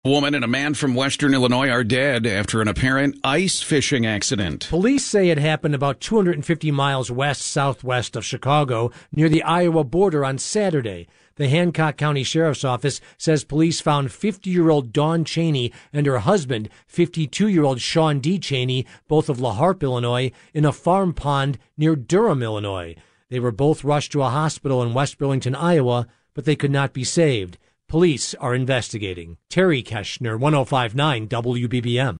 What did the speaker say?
A woman and a man from western Illinois are dead after an apparent ice fishing accident. Police say it happened about 250 miles west-southwest of Chicago, near the Iowa border on Saturday. The Hancock County Sheriff's Office says police found 50-year-old Dawn Cheney and her husband, 52-year-old Sean D. Cheney, both of La Harpe, Illinois, in a farm pond near Durham, Illinois. They were both rushed to a hospital in West Burlington, Iowa, but they could not be saved. Police are investigating. Terry Keshner, 105.9 WBBM.